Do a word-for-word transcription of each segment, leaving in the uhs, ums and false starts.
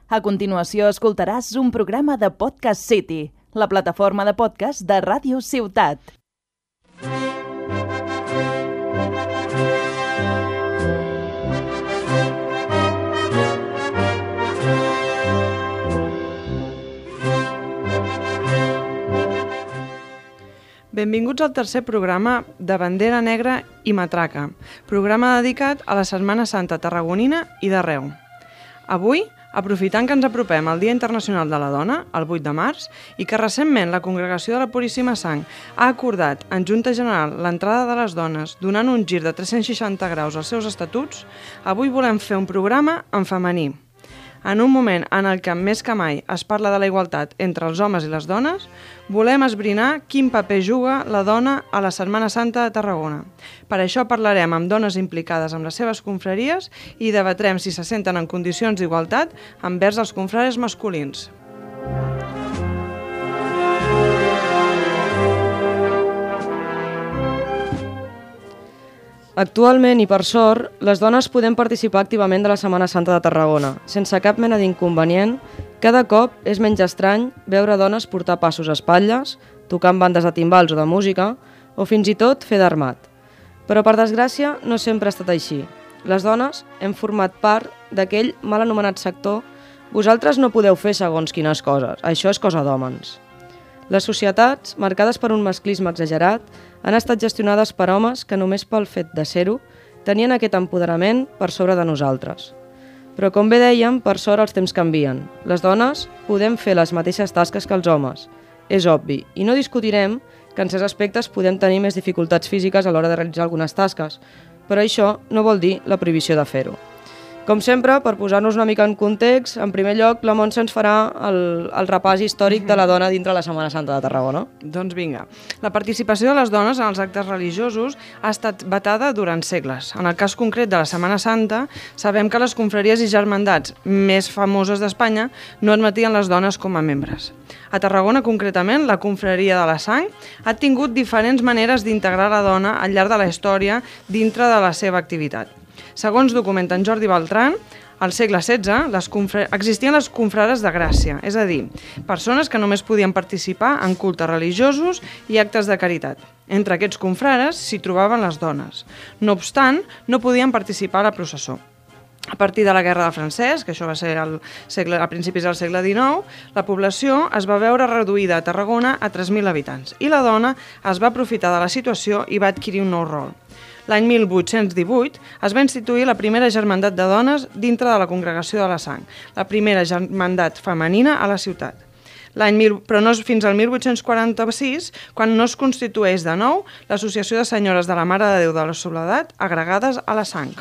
A continuació escoltaràs un programa de Podcast City, la plataforma de podcast de Ràdio Ciutat. Benvinguts al tercer programa de Bandera Negra i Matraca, programa dedicat a la Setmana Santa tarragonina i d'arreu. Avui, aprofitant que ens apropem al Dia Internacional de la Dona, el vuit de març, i que recentment la Congregació de la Puríssima Sang ha acordat en Junta General l'entrada de les dones donant un gir de tres-cents seixanta graus als seus estatuts, avui volem fer un programa en femení. En un moment en el que més que mai es parla de la igualtat entre els homes i les dones, volem esbrinar quin paper juga la dona a la Setmana Santa de Tarragona. Per això parlarem amb dones implicades amb les seves confraries i debatrem si se senten en condicions d'igualtat envers els confrares masculins. Actualment, i per sort, les dones podem participar activament de la Setmana Santa de Tarragona, sense cap mena d'inconvenient. Cada cop és menys estrany veure dones portar passos a espatlles, tocar amb bandes de timbals o de música, o fins i tot fer d'armat. Però, per desgràcia, no sempre ha estat així. Les dones hem format part d'aquell mal anomenat sector. Vosaltres no podeu fer segons quines coses, això és cosa d'hòmens. Les societats, marcades per un masclisme exagerat, han estat gestionades per homes que només pel fet de ser-ho tenien aquest empoderament per sobre de nosaltres. Però com bé dèiem, per sort els temps canvien. Les dones podem fer les mateixes tasques que els homes. És obvi, i no discutirem que en certs aspectes podem tenir més dificultats físiques a l'hora de realitzar algunes tasques, però això no vol dir la prohibició de fer-ho. Com sempre, per posar-nos una mica en context, en primer lloc, la Montse ens farà el, el repàs històric de la dona dintre la Setmana Santa de Tarragona. Doncs vinga. La participació de les dones en els actes religiosos ha estat vetada durant segles. En el cas concret de la Setmana Santa, sabem que les confraries i germandats més famoses d'Espanya no admetien les dones com a membres. A Tarragona, concretament, la confraria de la Sang ha tingut diferents maneres d'integrar la dona al llarg de la història dintre de la seva activitat. Segons documenta en Jordi Beltran, al segle setze les confra... existien les confrares de gràcia, és a dir, persones que només podien participar en cultes religiosos i actes de caritat. Entre aquests confrares s'hi trobaven les dones. No obstant, no podien participar a la processó. A partir de la Guerra del Francès, que això va ser al segle, a principis del segle dinou, la població es va veure reduïda a Tarragona a tres mil habitants i la dona es va aprofitar de la situació i va adquirir un nou rol. L'any mil vuit-cents divuit es va instituir la primera germandat de dones dintre de la Congregació de la Sang, la primera germandat femenina a la ciutat. L'any mil, però no és fins al mil vuit-cents quaranta-sis, quan no es constitueix de nou l'Associació de Senyores de la Mare de Déu de la Soledat agregades a la Sang.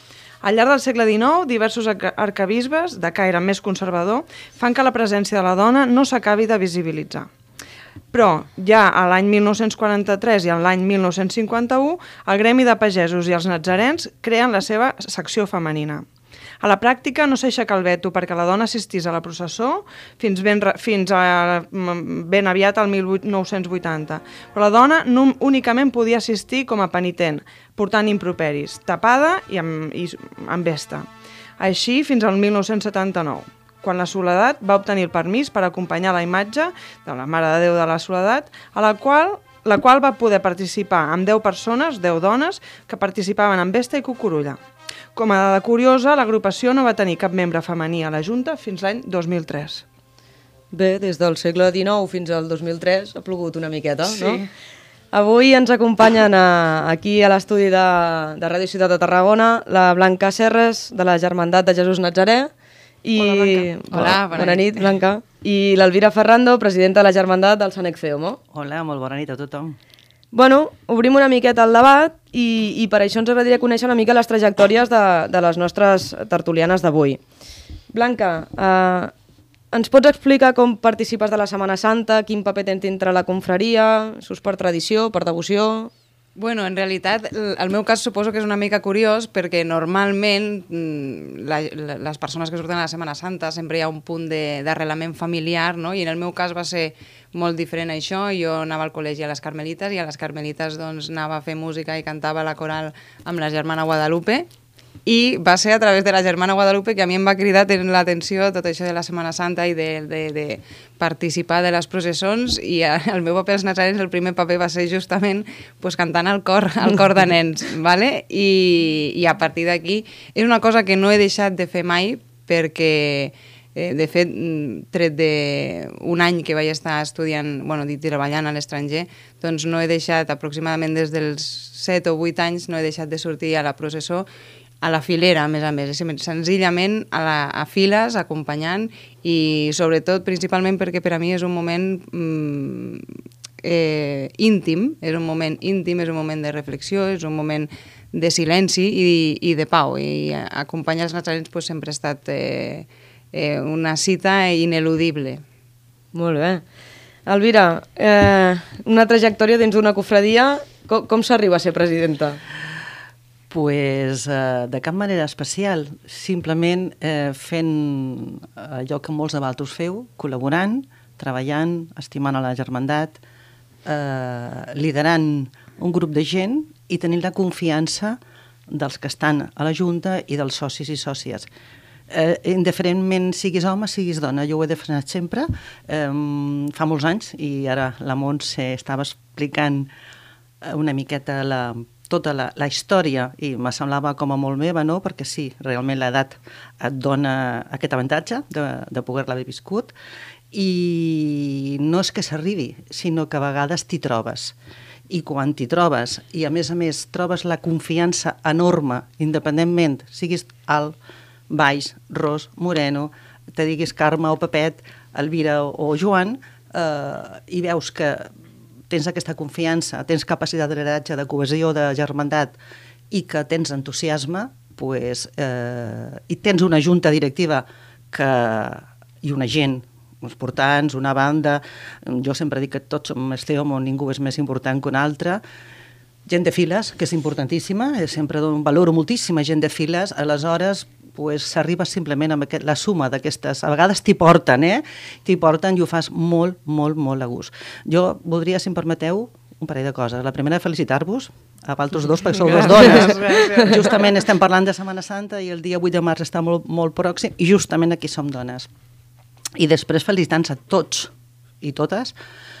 Al llarg del segle dinou, diversos arquebisbes de caire més conservador fan que la presència de la dona no s'acabi de visibilitzar. Però ja a l'any mil nou-cents quaranta-tres i a l'any mil nou-cents cinquanta-u, el Gremi de Pagesos i els Natzarens creen la seva secció femenina. A la pràctica no s'aixeca el veto perquè la dona assistís a la processó fins ben, fins a ben aviat al mil nou-cents vuitanta, però la dona no, únicament podia assistir com a penitent, portant improperis, tapada i amb, i amb vesta. Així fins al mil nou-cents setanta-nou. Quan la Soledat va obtenir el permís per acompanyar la imatge de la Mare de Déu de la Soledat, a la qual, la qual va poder participar amb deu persones, deu dones, que participaven en vesta i cucurulla. Com a dada curiosa, l'agrupació no va tenir cap membre femení a la Junta fins l'any dos mil tres. Bé, des del segle dinou fins al dos mil tres ha plogut una miqueta, sí. No? Avui ens acompanyen a, aquí a l'estudi de, de Ràdio Ciutat de Tarragona la Blanca Serres, de la Germandat de Jesús Natzarè, i... Hola, Blanca. Hola, bona, bona nit, Blanca. I l'Elvira Ferrando, presidenta de la Germandat del Sant Exeomo. Hola, molt bona nit a tothom. Bueno, obrim una miqueta el debat i, i per això ens agradaria conèixer una mica les trajectòries de, de les nostres tertulianes d'avui. Blanca, eh, ens pots explicar com participes de la Setmana Santa, quin paper tens dintre la confraria, si és per tradició, per devoció... Bueno, en realitat, el meu cas suposo que és una mica curiós perquè normalment la, la, les persones que surten a la Setmana Santa sempre hi ha un punt d'arrelament familiar, no? I en el meu cas va ser molt diferent això. Jo anava al col·legi a les Carmelites i a les Carmelites doncs, anava a fer música i cantava a la coral amb la germana Guadalupe I va ser a través de la germana Guadalupe que a mi em va cridar tenir l'atenció tot això de la Setmana Santa i de, de, de participar de les processons, i el meu paper als nazarens, el primer paper va ser justament pues, cantant al cor, al cor de nens, ¿vale? I, i a partir d'aquí és una cosa que no he deixat de fer mai, perquè eh, de fet, tret d'un any que vaig estar estudiant, bueno, dit treballant a l'estranger, doncs no he deixat, aproximadament des dels set o vuit anys, no he deixat de sortir a la processó, a la filera, a més a més, senzillament a, la, a files, acompanyant, i sobretot, principalment, perquè per a mi és un moment mm, eh, íntim, és un moment íntim, és un moment de reflexió, és un moment de silenci i, i de pau, i acompanyar els nazarens pues, sempre ha estat eh, eh, una cita ineludible. Molt bé. Elvira, eh, una trajectòria dins d'una cofradia, com, com s'arriba a ser presidenta? Pues, eh, de cap manera especial, simplement eh, fent allò que molts de vosaltres feu, col·laborant, treballant, estimant a la germandat, eh, liderant un grup de gent i tenint la confiança dels que estan a la Junta i dels socis i sòcies. Eh, indiferentment siguis home, siguis dona, jo ho he defensat sempre, eh, fa molts anys, i ara la Montse estava explicant una miqueta la tota la, la història, i me semblava com a molt meva, no? Perquè sí, realment l'edat et dona aquest avantatge de, de poder-la haver viscut, i no és que s'arribi, sinó que a vegades t'hi trobes. I quan t'hi trobes, i a més a més trobes la confiança enorme, independentment, siguis alt, baix, ros, moreno, te diguis Carme o Pepet, Elvira o Joan, eh, i veus que tens aquesta confiança, tens capacitat de lideratge, de cohesió, de germandat, i que tens entusiasme, pues, eh, i tens una junta directiva que, i una gent, uns portants, una banda, jo sempre dic que tots som estem, ningú és més important que un altre, gent de files, que és importantíssima, sempre valoro moltíssima gent de files, aleshores pues, s'arriba simplement amb aquest, la suma d'aquestes, a vegades t'hi porten, eh? T'hi porten i ho fas molt, molt, molt a gust. Jo voldria, si em permeteu, un parell de coses. La primera, felicitar-vos, a vosaltres dos, perquè sou les dones. Justament estem parlant de Setmana Santa i el dia vuit de març està molt, molt pròxim, i justament aquí som dones. I després felicitar-nos a tots i totes,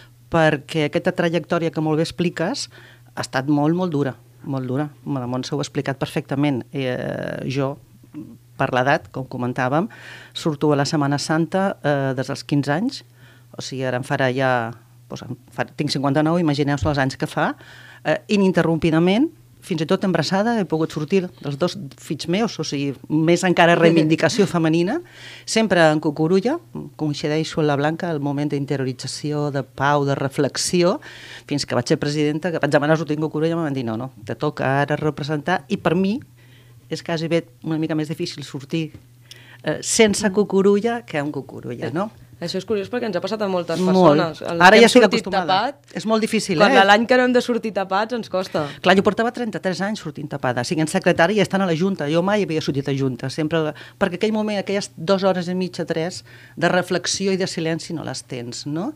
perquè aquesta trajectòria que molt bé expliques ha estat molt, molt dura, molt dura. La Montse ho ha explicat perfectament. Eh, jo, per l'edat, com comentàvem, surto a la Setmana Santa eh, des dels quinze anys, o sigui, ara em farà ja, doncs, fa, tinc cinquanta-nou, imagineu-vos els anys que fa, eh, ininterrompidament, fins i tot embarassada, he pogut sortir dels dos fills meus, o sigui, més encara reivindicació femenina, sempre en cucurulla, coincideixo amb la Blanca, el moment d'interiorització, de pau, de reflexió, fins que vaig ser presidenta, que vaig demanar sortir en cucurulla, em van dir, no, no, te toca ara representar, i per mi, és quasi bé una mica més difícil sortir eh, sense cucurulla que amb cucurulla, no? Això és curiós perquè ens ha passat a moltes molt. persones. El Ara ja estic sortit acostumada. Tapat, és molt difícil, quan eh? l'any que no hem de sortir tapats ens costa. Clar, jo portava trenta-tres anys sortint tapada, siguent secretària i estant a la Junta. Jo mai havia sortit a Junta, sempre, perquè aquell moment, aquelles dues hores i mitja, tres, de reflexió i de silenci no les tens, no?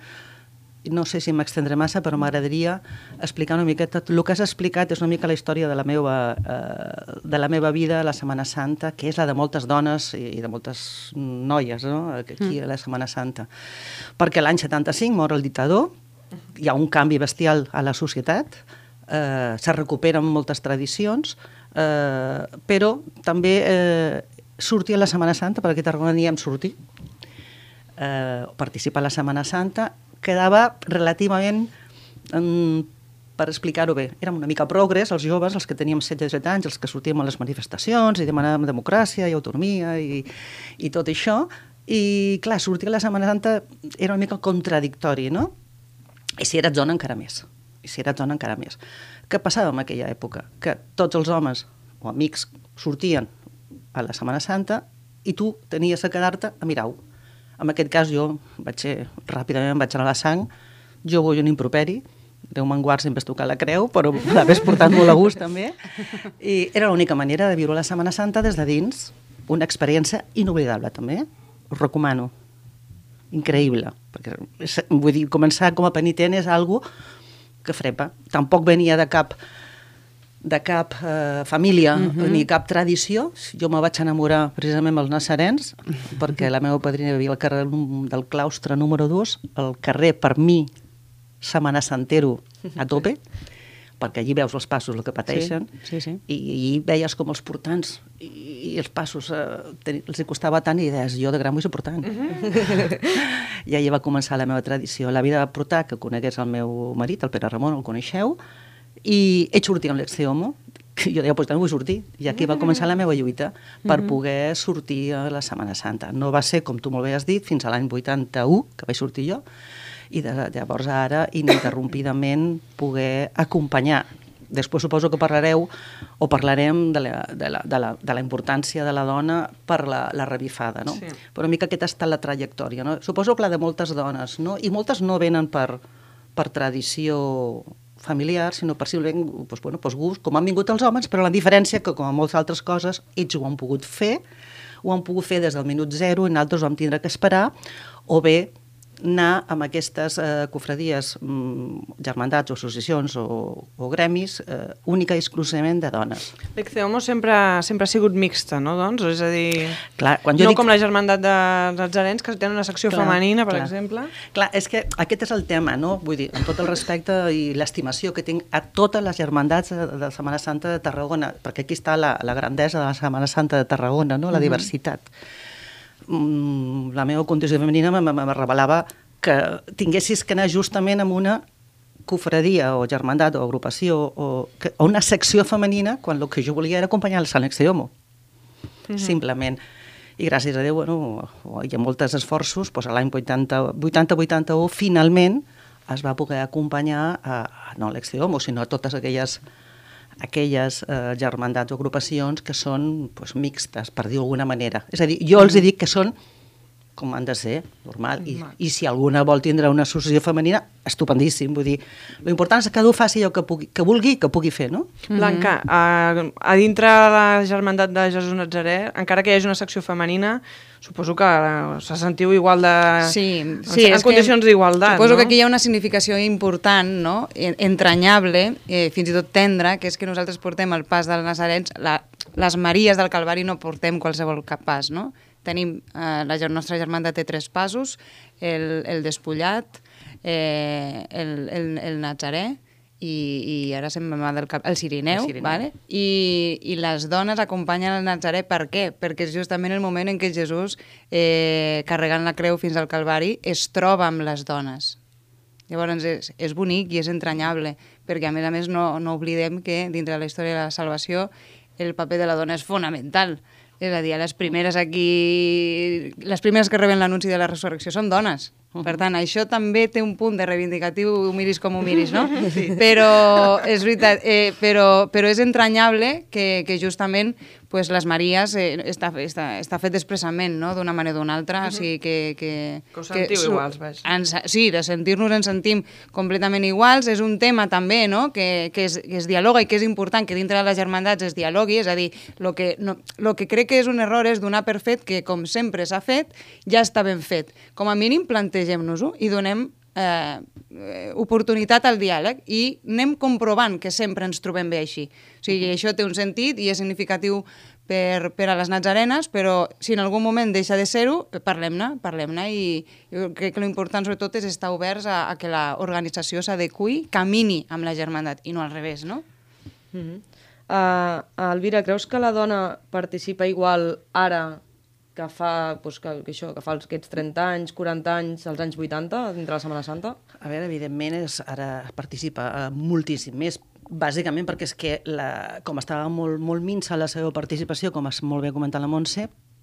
No sé si m'extendré massa, però m'agradaria explicar una miqueta. El que has explicat és una mica la història de la meva, eh, de la meva vida a la Setmana Santa, que és la de moltes dones i de moltes noies, no? Aquí a la Setmana Santa. Perquè l'any setanta-cinc mor el dictador, hi ha un canvi bestial a la societat, eh, se recuperen moltes tradicions, eh, però també eh, sortir a la Setmana Santa, perquè a Tarragona n'hi hem sortit, eh, participar a la Setmana Santa, quedava relativament, um, per explicar-ho bé, érem una mica progres, els joves, els que teníem setze disset anys, els que sortíem a les manifestacions i demanàvem democràcia i autonomia i, i tot això, i clar, sortir a la Setmana Santa era una mica contradictori, no? I si eres dona encara més, i si eres dona encara més. Què passava en aquella època? Que tots els homes o amics sortien a la Setmana Santa i tu tenies a quedar-te a mirar-ho. En aquest cas jo vaig ser, ràpidament em vaig anar a la sang, jo vull un improperi, Déu me'n guard sempre has tocat la creu, però l'haves portat molt a gust també, i era l'única manera de viure la Setmana Santa des de dins, una experiència inoblidable també, us recomano, increïble, perquè vull dir, començar com a penitent és algo que frepa, tampoc venia de cap de cap eh, família uh-huh. ni cap tradició. Jo me vaig enamorar precisament amb els nassarens, perquè la meva padrina vivia al carrer del claustre número dos, el carrer, per mi, setmana santero a tope, perquè allí veus els passos, el que pateixen, sí, sí, sí. I, i veies com els portants i, i els passos eh, ten, els costava tant, i deies, jo de gran vull ser portant. Uh-huh. I allà va començar la meva tradició. La vida va portar que conegués el meu marit, el Pere Ramon, el coneixeu, i ell sortia amb l'ex-homo, que jo deia, doncs també vull sortir. I aquí va començar la meva lluita per poder sortir a la Setmana Santa. No va ser, com tu molt bé has dit, fins a l'any vuitanta-u, que vaig sortir jo, i de, llavors ara, ininterrompidament, poder acompanyar. Després suposo que parlareu o parlarem de la, de la, de la, de la importància de la dona per la, la revifada, no? Sí. Però una mica aquesta ha estat la trajectòria, no? Suposo que la de moltes dones, no? I moltes no venen per, per tradició familiar, sinó per simplement doncs, bueno, doncs gust, com han vingut els homes, però la diferència que, com a moltes altres coses, ells ho han pogut fer, ho han pogut fer des del minut zero, i nosaltres ho vam tindre que esperar, o bé anar amb aquestes eh, cofradies, mm, germandats o associacions o, o gremis eh, única i exclusivament de dones. L'Ecceomo sempre, sempre ha sigut mixta, no, doncs? És a dir, clar, quan jo no dic... com la germandat de Natzarens, que tenen una secció clar, femenina, per clar. exemple. Clar, és que aquest és el tema, no? Vull dir, amb tot el respecte i l'estimació que tinc a totes les germandats de, de Setmana Santa de Tarragona, perquè aquí està la, la grandesa de la Setmana Santa de Tarragona, no? La uh-huh. diversitat. La meva condició femenina me, me, me revelava que tinguessis que anar justament amb una cofradia o germandat o agrupació o, que, o una secció femenina quan el que jo volia era acompanyar el Sant Exeomo. Uh-huh. Simplement. I gràcies a Déu, bueno, hi ha molts esforços, doncs l'any vuitanta vuitanta-u finalment es va poder acompanyar a, no a l'Exeomo, sinó a totes aquelles aquelles eh, germandats o agrupacions que són pues, mixtes, per dir d'alguna manera. És a dir, jo els dic que són com han de ser, normal, I, i si alguna vol tindre una associació femenina, estupendíssim, vull dir, l'important és que cadascú faci allò que, pugui, que vulgui i que pugui fer, no? Blanca, a, a dintre la germandat de Jesús Natzarè, encara que hi hagi una secció femenina, suposo que se sentiu igual de... Sí, sí, en condicions d'igualtat, no? Suposo que aquí hi ha una significació important, no? Entranyable, eh, fins i tot tendra, que és que nosaltres portem el pas dels Nazarens, la, les Maries del Calvari no portem qualsevol cap pas, no? Tenim, eh, la nostra germanda té tres passos, el, el despullat, eh, el, el, el Natzarè i, i ara se'm va del cap, el Cirineu, el Cirineu. Vale? I, i les dones acompanyen el Natzarè, per què? Perquè és justament el moment en què Jesús, eh, carregant la creu fins al Calvari, es troba amb les dones. Llavors és, és bonic i és entranyable, perquè a més a més no, no oblidem que dintre de la història de la salvació el paper de la dona és fonamental. És a dir, les primeres aquí... Les primeres que reben l'anunci de la resurrecció són dones. Per tant, això també té un punt de reivindicatiu, ho miris com ho miris, no? Sí. Però és veritat, eh, però, però és entranyable que, que justament pues, les Maries eh, està, està, està fet expressament, no?, d'una manera o d'una altra, uh-huh. o sigui que... Que, que us sentiu que, iguals, vaig. Ens, sí, de sentir-nos ens sentim completament iguals. És un tema també, no?, que, que, es, que es dialoga i que és important que dintre de les germandats es dialogui, és a dir, el que, no, lo que crec que és un error és donar per fet que, com sempre s'ha fet, ja està ben fet. Com a mínim, plantegem-nos-ho i donem eh, oportunitat al diàleg i anem comprovant que sempre ens trobem bé així. O sigui, això té un sentit i és significatiu per, per a les Natzarenes, però si en algun moment deixa de ser-ho, parlem-ne, parlem-ne i jo crec que l'important sobretot és estar oberts a, a que l'organització s'adequi, camini amb la germandat i no al revés, no? Mm-hmm. Uh, Elvira, creus que la dona participa igual ara que fa, pues, que, que això, que fa aquests trenta anys, quaranta anys, als anys vuitanta, dintre la Setmana Santa? A veure, evidentment, és, ara participa uh, moltíssim més, bàsicament perquè és que, la, com estava molt, molt minsa la seva participació, com has molt bé comentat la Montse,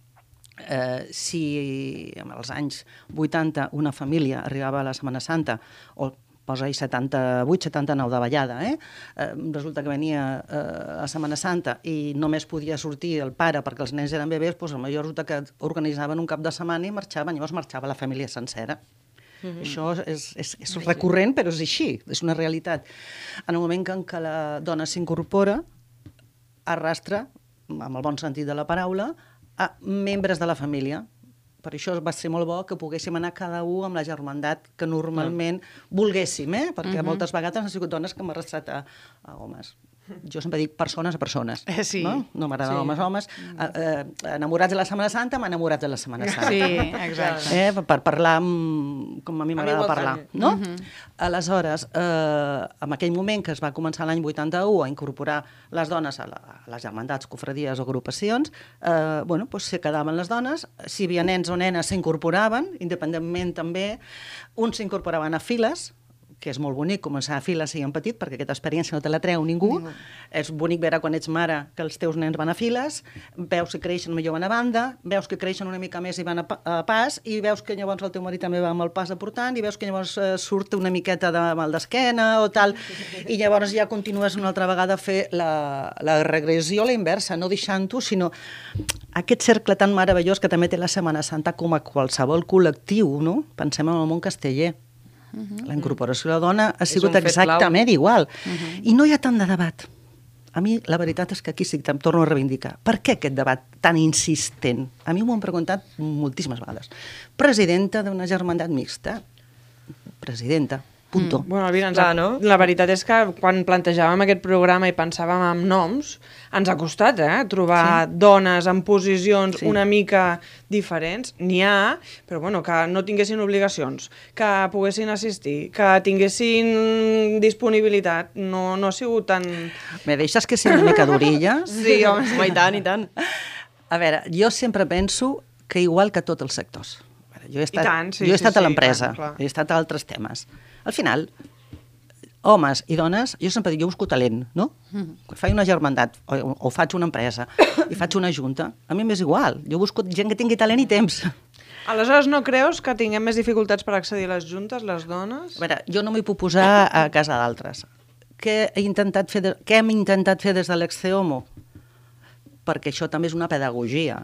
eh, si en els anys vuitanta una família arribava a la Setmana Santa, o posa-hi setanta-vuit setanta-nou de ballada, eh? eh? Resulta que venia eh, a Setmana Santa i només podia sortir el pare perquè els nens eren bebès, doncs potser resulta que organitzaven un cap de setmana i marxaven, llavors marxava la família sencera. Mm-hmm. Això és, és, és recurrent, però és així, és una realitat. En el moment que, en què la dona s'incorpora, arrastra, amb el bon sentit de la paraula, a membres de la família. Per això va ser molt bo que poguéssim anar cada un amb la germandat que normalment volguéssim, eh? Perquè uh-huh. moltes vegades han sigut dones que m'han arrastrat a, a homes. Jo sempre dic persones a persones. Eh, sí. No, no m'agrada Sí. homes a homes. Eh, eh, enamorats de la Setmana Santa, m'enamorats de la Setmana Santa. Sí, exacte. Eh, per parlar amb, com a mi m'agrada igual parlar. també. No? Aleshores, eh, en aquell moment que es va començar l'any vuitanta-u a incorporar les dones a, la, a les germandats, cofradies o agrupacions, eh, bueno, doncs se quedaven les dones, si hi havia nens o nenes s'incorporaven, independentment també, uns s'incorporaven a files, que és molt bonic començar a files siguent petit, perquè aquesta experiència no te la treu ningú. ningú. És bonic veure quan ets mare que els teus nens van a files, veus que creixen millor van a banda, veus que creixen una mica més i van a, pa a pas, i veus que llavors el teu marit també va amb el pas aportant, i veus que llavors eh, surt una miqueta de mal d'esquena o tal, i llavors ja continues una altra vegada a fer la, la regressió a la inversa, no deixant-ho, sinó aquest cercle tan meravellós que també té la Setmana Santa com a qualsevol col·lectiu, no? Pensem en el món casteller. Uh-huh. La incorporació de la dona ha sigut exactament igual. Uh-huh. I no hi ha tant de debat. A mi la veritat és que aquí sí que em torno a reivindicar. Per què aquest debat tan insistent? A mi m'ho han preguntat moltíssimes vegades. Presidenta d'una germandat mixta. Presidenta. Punto. Mm. Bueno, Elvira, ens Clar, ha... no? la veritat és que quan plantejàvem aquest programa i pensàvem en noms, ens ha costat, eh? Trobar sí. dones en posicions Sí. una mica diferents. N'hi ha, però bueno, que no tinguessin obligacions, que poguessin assistir, que tinguessin disponibilitat. No, no ha sigut tan... Me deixes que sigui una mica d'orilla? Sí, home, Home, i tant, i tant. A veure, jo sempre penso que igual que tots els sectors. A veure, jo he estat, I tant, sí, jo he sí, estat sí, a l'empresa, clar, clar. he estat a altres temes. Al final, homes i dones, jo sempre dic, jo busco talent, no? Mm. Quan faig una germandat o, o faig una empresa i faig una junta, a mi m'és igual. Jo busco gent que tingui talent i temps. Aleshores, no creus que tinguem més dificultats per accedir a les juntes, les dones? A veure, jo no m'hi puc posar a casa d'altres. Què, he intentat fer de, què hem intentat fer des de l'Exceomo? Perquè això també és una pedagogia.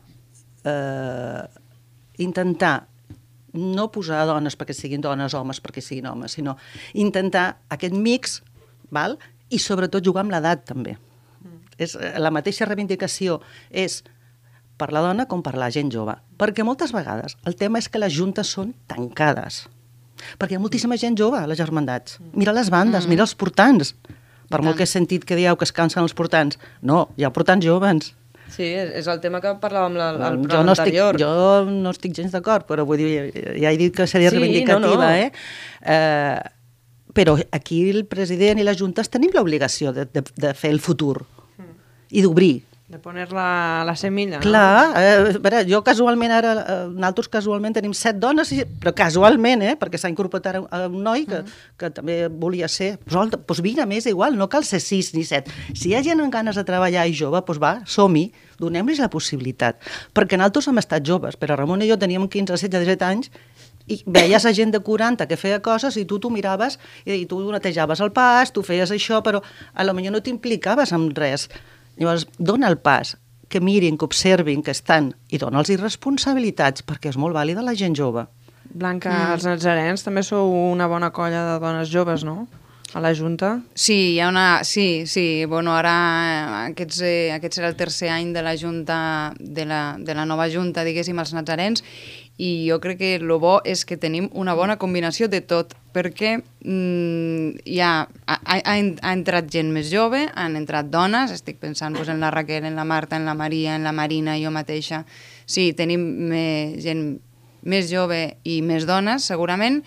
Eh, intentar no posar dones perquè siguin dones, homes perquè siguin homes, sinó intentar aquest mix, val? I sobretot jugar amb l'edat també. Mm. És, la mateixa reivindicació és per la dona com per la gent jove. Perquè moltes vegades el tema és que les juntes són tancades. Perquè hi ha moltíssima gent jove a les germandats. Mira les bandes, mm. mira els portants. Per molt que he sentit que dieu que es cansen els portants. No, hi ha portants joves. Sí, és, és el tema que parlàvem al Jo programa no, estic, anterior. jo no estic gens d'acord, però vull dir, ja he dit que seria Sí, reivindicativa, no, no. eh? eh? Però aquí el president i les juntes tenim l'obligació de, de, de fer el futur i d'obrir. De poner-la a la semilla, no? Clar, eh, a veure, jo casualment ara, eh, nosaltres casualment tenim set dones, i- però casualment, eh, perquè s'ha incorporat a un noi que, que també volia ser, doncs, doncs vine, més igual, no cal ser sis ni set. Si hi ha gent amb ganes de treballar i jove, doncs va, som-hi, donem-los la possibilitat. Perquè nosaltres hem estat joves, però Ramon i jo teníem quinze, setze, disset anys, i veies a gent de quaranta que feia coses i tu t'ho miraves i tu netejaves el pas, tu feies això, però a lo millor no t'implicaves en res. Llavors, dona el pas, que mirin, que observin, que estan, i dona'ls responsabilitats, perquè és molt vàlida la gent jove. Blanca, mm. els nazarens també sou una bona colla de dones joves, no? A la Junta. Sí, hi ha una... Sí, sí. Bueno, ara aquests, eh, aquest serà el tercer any de la Junta, de la, de la nova Junta, diguéssim, els nazarens, i jo crec que el bo és que tenim una bona combinació de tot, perquè mm, ja ha, ha, ha entrat gent més jove, han entrat dones, estic pensant pues, en la Raquel, en la Marta, en la Maria, en la Marina, jo mateixa. Sí, tenim més, gent més jove i més dones, segurament,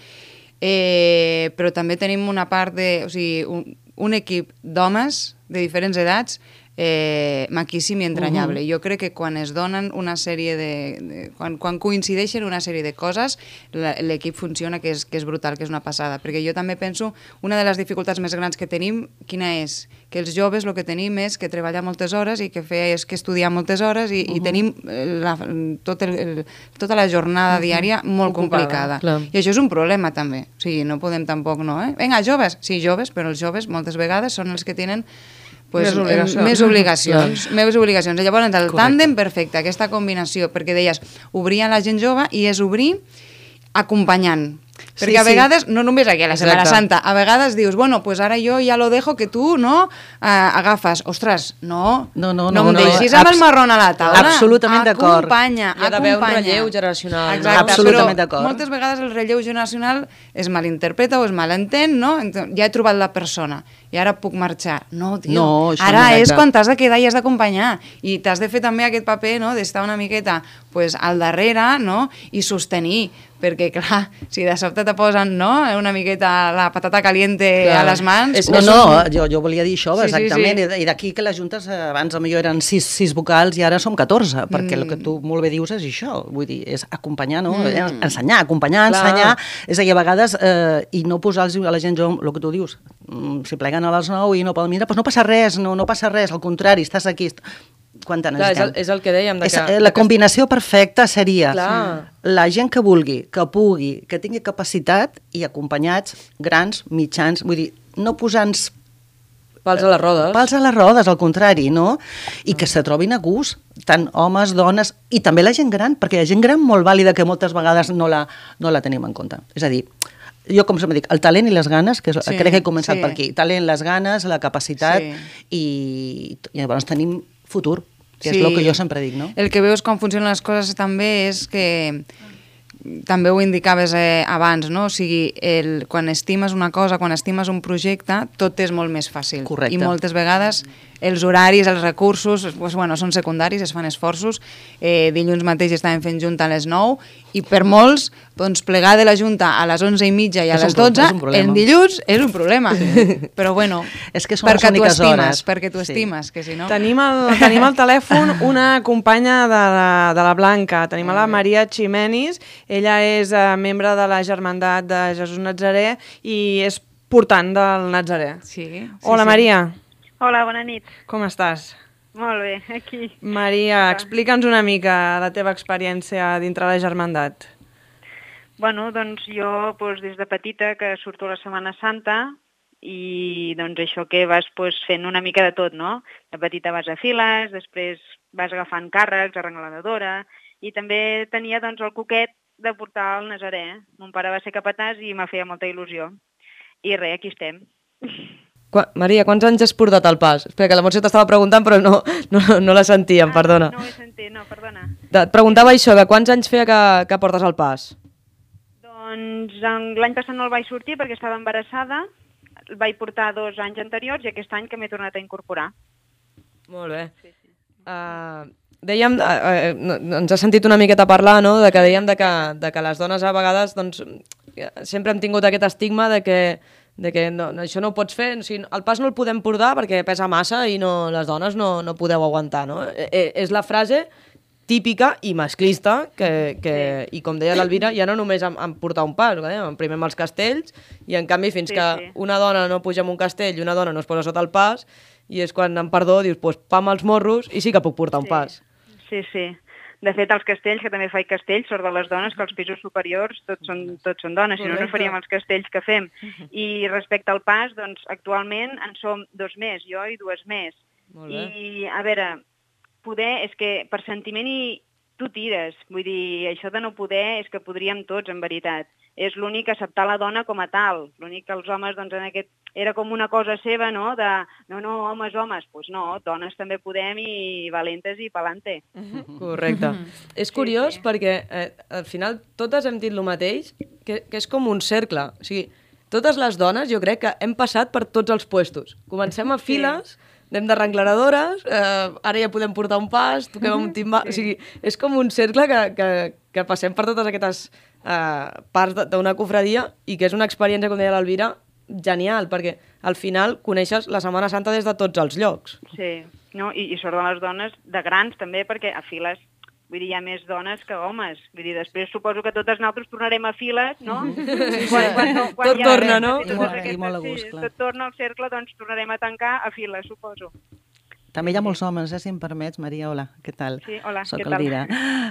eh, però també tenim una part de... O sigui, un, un equip d'homes de diferents edats eh, maquíssim i entranyable. Uh-huh. Jo crec que quan es donen una sèrie de... de quan, quan coincideixen una sèrie de coses, l'equip funciona, que és, que és brutal, que és una passada. Perquè jo també penso, una de les dificultats més grans que tenim, quina és? Que els joves el que tenim és que treballar moltes hores i que fer és que estudiar moltes hores i, uh-huh. i tenim la, tot el, el, tota la jornada uh-huh. diària molt Ocupada, complicada. clar. I això és un problema també. O sigui, no podem tampoc, no, eh? Vinga, joves! Sí, joves, però els joves moltes vegades són els que tenen pues, més obligacions. Més obligacions. més obligacions. Llavors, el Correcte. tàndem perfecte, aquesta combinació, perquè deies, obrir a la gent jove i és obrir acompanyant. Perquè Sí, a sí. vegades, no només aquí a la Setmana Exacte. Santa, a vegades dius, bueno, pues ara jo ja lo dejo que tu, no, eh, agafes. Ostres, no, No, no, no no, em no. deixis amb el Abs- marrón a la taula. absolutament d'acord. Acompanya, Hi ha d'haver un acompanya. relleu generacional. Exacte, Absolutament però d'acord. moltes vegades el relleu generacional es malinterpreta o es malentén, no? Entonces, ja he trobat la persona. i ara puc marxar. No, tio, no, ara no és quan t'has de quedar i has d'acompanyar. I t'has de fer també aquest paper, no?, d'estar una miqueta pues, al darrere, no?, i sostenir. Perquè, clar, si de sobte te posen, no?, una miqueta la patata caliente clar. a les mans... És, no, no, jo, jo volia dir això, sí, exactament, sí, sí. i d'aquí que les juntes abans potser eren sis, sis vocals i ara som catorze, perquè mm. el que tu molt bé dius és això, vull dir, és acompanyar, no? Mm. Ensenyar, acompanyar, clar. ensenyar, és a dir, a vegades, eh, i no posar-los a la gent, jo, el que tu dius, si pleguen a les nou i no poden mirar, doncs no passa res, no, no passa res, al contrari, estàs aquí... quan te necessitem. Clar, és, el, és el que dèiem. De és, que, la combinació perfecta seria clar. la gent que vulgui, que pugui, que tingui capacitat i acompanyats grans, mitjans, vull dir, no posant pals a les rodes. Pals a les rodes, al contrari, no? I que se trobin a gust, tant homes, dones, i també la gent gran, perquè hi ha gent gran molt vàlida que moltes vegades no la, no la tenim en compte. És a dir, jo com sempre dic, el talent i les ganes, que és, sí, crec que he començat sí. per aquí, talent, les ganes, la capacitat, sí. i, i llavors tenim futur, que sí. és el que jo sempre dic, no? El que veus com funcionen les coses també és que també ho indicaves eh, abans, no? O sigui, el, quan estimes una cosa, quan estimes un projecte, tot és molt més fàcil. Correcte. I moltes vegades els horaris, els recursos, pues, bueno, són secundaris, es fan esforços. Eh, dilluns mateix estàvem fent junta a les nou i per molts, doncs, plegar de la junta a les onze i mitja i a és les dotze, en dilluns és un problema. Però bueno, és que són perquè les t'ho úniques estimes, hores. perquè t'ho sí. estimes, que si no... Tenim al, tenim al telèfon una companya de la, de la Blanca, tenim a la Maria Ximenis, ella és uh, membre de la Germandat de Jesús Nazaré i és portant del Nazaré. Sí, sí, Hola, sí. Maria. Hola, bona nit. Com estàs? Molt bé, aquí. Maria, explica'ns una mica la teva experiència dintre la Germandat. Bueno, doncs jo doncs, des de petita que surto a la Setmana Santa i doncs això que vas doncs, fent una mica de tot, no? De petita vas a files, després vas agafant càrrecs, arrengladora, i també tenia doncs, el coquet de portar el Nazaré. Mon pare va ser capatàs i m'ha feia molta il·lusió. I res, aquí estem. Qua, Maria, quants anys has portat al pas? Espera, que la Montse t'estava preguntant, però no, no, no la sentíem, ah, perdona. No ho he sentit, no, perdona. Et preguntava això, de quants anys feia que, que portes al pas? Doncs l'any passat no el vaig sortir perquè estava embarassada, el vaig portar dos anys anteriors i aquest any que m'he tornat a incorporar. Molt bé. Sí, sí. Uh, dèiem, uh, ens ha sentit una miqueta parlar, no?, de que dèiem de que, de que les dones a vegades doncs, sempre hem tingut aquest estigma de que de que no, això no ho pots fer, o sigui, el pas no el podem portar perquè pesa massa i no, les dones no, no podeu aguantar, no? Eh, és la frase típica i masclista que, que, sí. I com deia l'Elvira, ja no només en, en portar un pas, eh? Primer amb els castells i en canvi fins sí, que sí. una dona no puja amb un castell i una dona no es posa sota el pas i és quan, en perdó, dius, pues, pam als morros i sí que puc portar un sí. pas. Sí, sí. De fet, els castells, que també faig castells, sort de les dones, que els pisos superiors tots són, tots són dones, si no, no faríem els castells que fem. I respecte al pas, doncs, actualment en som dos més, jo i dues més. I, a veure, poder, és que per sentiment i tu tires, vull dir, això de no poder és que podríem tots, en veritat. És l'únic acceptar la dona com a tal, l'únic que els homes, doncs, en aquest... era com una cosa seva, no?, de, no, no, homes, homes, doncs pues no, dones també podem i valentes i pelante. Correcte. És curiós sí, sí. perquè eh, al final totes hem dit el mateix, que, que és com un cercle. O sigui, totes les dones jo crec que hem passat per tots els puestos. Comencem a files, sí. anem d'arrengladores, eh, ara ja podem portar un pas, toquem un timbal... Sí. O sigui, és com un cercle que, que, que passem per totes aquestes eh, parts d'una cofradia i que és una experiència, com deia l'Elvira, genial, perquè al final coneixes la Setmana Santa des de tots els llocs. Sí, no? I, i sort de les dones, de grans també, perquè a files, vull dir, hi ha més dones que homes. Vull dir, després suposo que totes nosaltres tornarem a files, no? Sí, quan, quan, no quan tot torna, no? I molt, aquestes, i molt a gust, sí, clar. Tot torna al cercle, doncs tornarem a tancar a files, suposo. També hi ha molts homes, eh, si em permets, Maria, hola, què tal? Sí, hola, Soc què tal? Elvira.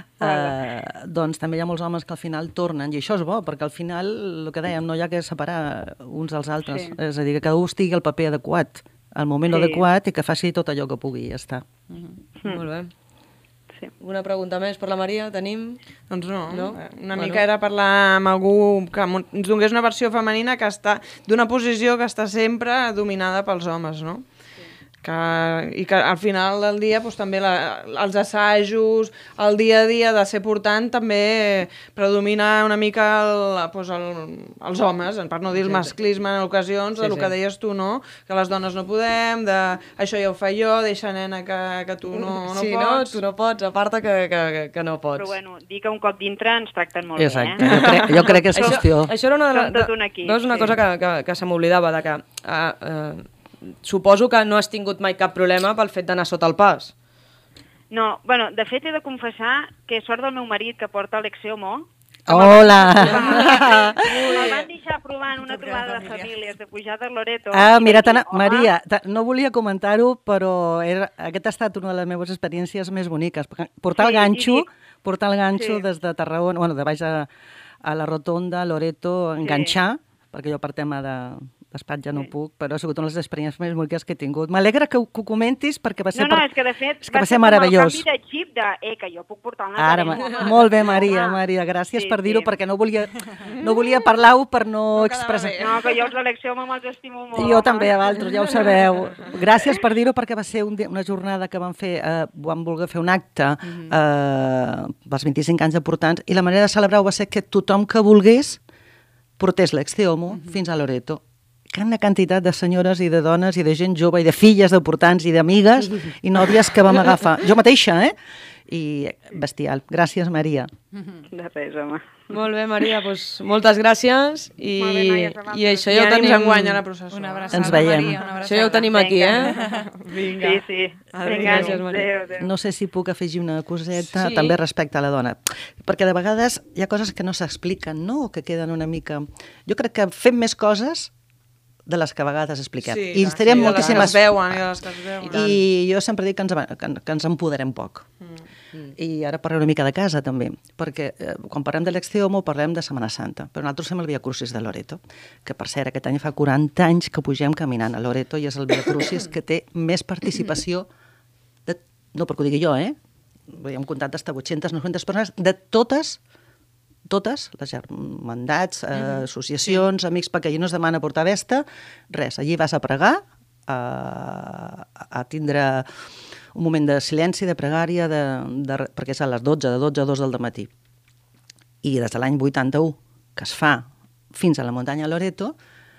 Uh, doncs també hi ha molts homes que al final tornen, i això és bo, perquè al final, el que dèiem, no hi ha que separar uns dels altres, sí. És a dir, que cada un estigui al paper adequat, al moment sí. adequat, i que faci tot allò que pugui, ja està. Mm-hmm. Mm. Molt bé. Sí. Una pregunta més per la Maria, tenim? Doncs no, no? Una bueno. mica era parlar amb algú que ens donés una versió femenina que està d'una posició que està sempre dominada pels homes, no? Que, i que al final del dia doncs, també la, els assajos, el dia a dia de ser portant també predomina una mica el, doncs, el, els homes, per no dir el masclisme en ocasions, sí, del sí. que deies tu, no? Que les dones no podem, de això ja ho faig jo, deixa nena que, que tu no, no sí, pots. No, tu no pots, aparta que, que, que no pots. Però bueno, dir que un cop dintre ens tracten molt Exacte. bé, eh? Jo crec, jo crec que és això, qüestió. Això era una, de, Som tot un equip, no, és una sí. cosa que, que, que se m'oblidava, de que uh, uh, suposo que no has tingut mai cap problema pel fet d'anar sota el pas. No, bueno, de fet he de confessar que sort del meu marit que porta l'Exeomo. Hola! Me'l van deixar provant una trobada de famílies de Pujada de Loreto. Ah, mira, Tana, Maria, no volia comentar-ho, però era, aquesta ha estat una de les meves experiències més boniques. Portar el ganxo, portar el ganxo des de Tarragona, bueno, de baix a, a la Rotonda, a Loreto, enganxar, perquè jo per tema de despatx ja no puc, però ha sigut una de les experiències més boniques que he tingut. M'alegra que, que ho comentis perquè va ser, no, no, és que de fet és que va ser meravellós. Com el canvi de xip de, eh, que jo puc portar una Ara, tarema. molt bé, Maria, Maria, gràcies Sí, per dir-ho, sí. perquè no volia, no volia parlar-ho per no, No expressar... No, que jo els d'Elecció me'ls estimo molt. I jo també, a vosaltres, ja ho sabeu. Gràcies per dir-ho, perquè va ser un dia, una jornada que vam fer, eh, vam voler fer un acte eh, pels vint-i-cinc anys de portants, i la manera de celebrar-ho va ser que tothom que volgués portés l'ex-Teomo fins a Loreto. Que una quantitat de senyores i de dones i de gent jove i de filles de portants i d'amigues i nòvies que vam agafar. Jo mateixa, eh? I bestial. Gràcies, Maria. De res, home. Molt bé, Maria, doncs moltes gràcies i, Molt bé, noies, a i això I ja ho ànims tenim... enguany a la processó. Una abraçada, Ens veiem. Maria, una abraçada. Això ja ho tenim aquí, eh? Vinga. Sí, sí. Adéu, Vinga, gràcies, Maria. adéu, adéu. No sé si puc afegir una coseta, Sí. també respecte a la dona. Perquè de vegades hi ha coses que no s'expliquen, no? O que queden una mica... Jo crec que fem més coses de les que a vegades expliquem. Sí, I ens tirem sí, de les moltíssimes... que es veuen i de les que es veuen. I jo sempre dic que ens, que, que ens empoderem poc. Mm. I ara parlem una mica de casa, també, perquè eh, quan parlem de l'ex-Teomo parlem de Setmana Santa, però nosaltres fem el Via Crucis de Loreto, que per cert aquest any fa quaranta anys que pugem caminant a Loreto i és el Via Crucis que té més participació, de, no perquè ho digui jo, eh? Hem comptat d'estar vuit-centes, nou-centes persones, de totes totes, les germandats, eh, associacions, sí. amics, perquè allí no es demana portar vesta, res, allí vas a pregar, a, a tindre un moment de silenci, de pregària, de, de, perquè és a les dotze, de dotze a dos del dematí. I des de l'any vuitanta-u, que es fa fins a la muntanya Loreto,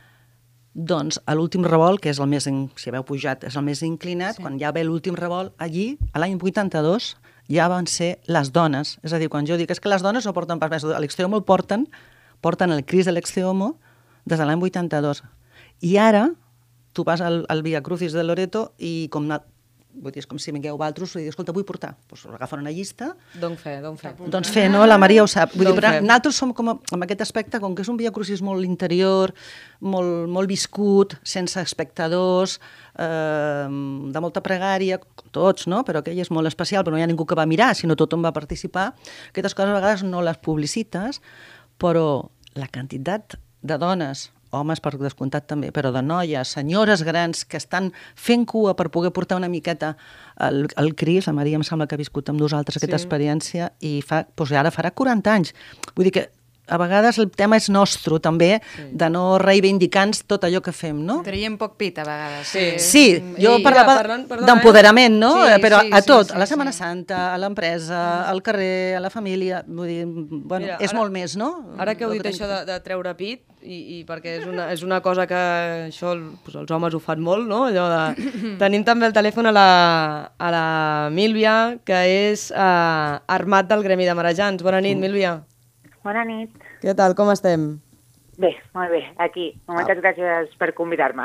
doncs a l'últim revolt, que és el més, si haveu pujat, és el més inclinat, sí. Quan ja ve l'últim revolt, allí, a l'any vuitanta-dos, ja van ser les dones, és a dir, quan jo dic és que les dones no porten pas més, a l'ex-Teomo el porten, porten el Cris de l'ex-Teomo des de l'any vuitanta-dos. I ara, tu vas al, al Via Crucis de Loreto i com, vull dir, és com si vingueu vosaltres i dius, escolta, vull portar. Doncs agafen una llista. Don fe, don fe. Doncs fe, no? La Maria ho sap. Vull dir, Don però fe. nosaltres som com a, amb aquest aspecte, com que és un Via Crucis molt interior, molt, molt viscut, sense espectadors, eh, de molta pregària, com tots, no? Però aquell és molt especial, però no hi ha ningú que va mirar, sinó tothom va participar. Aquestes coses a vegades no les publicites, però la quantitat de dones, homes per descomptat també, però de noies, senyores grans que estan fent cua per poder portar una miqueta el, el Cris, la Maria em sembla que ha viscut amb nosaltres aquesta Sí. experiència i fa, doncs ara farà quaranta anys. Vull dir que a vegades el tema és nostre també, sí. de no reivindicar-nos tot allò que fem, no? Traiem poc pit a vegades. Sí. Sí, jo I- parlava ja, parlant- perdona, d'empoderament, no? Sí, Però sí, a sí, tot, sí, a la Setmana sí. Santa, a l'empresa, al carrer, a la família, vull dir, bueno, Mira, és ara- molt més, no? Ara que heu El dit tenim això que de, de treure pit, i, i perquè és una, és una cosa que això doncs els homes ho fan molt, no? Allò de... Tenim també el telèfon a la, a la Mílvia, que és eh, armat del Gremi de Marejants. Bona nit, Mílvia. Bona nit. Què tal, com estem? Bé, molt bé, aquí. Moltes gràcies per convidar-me.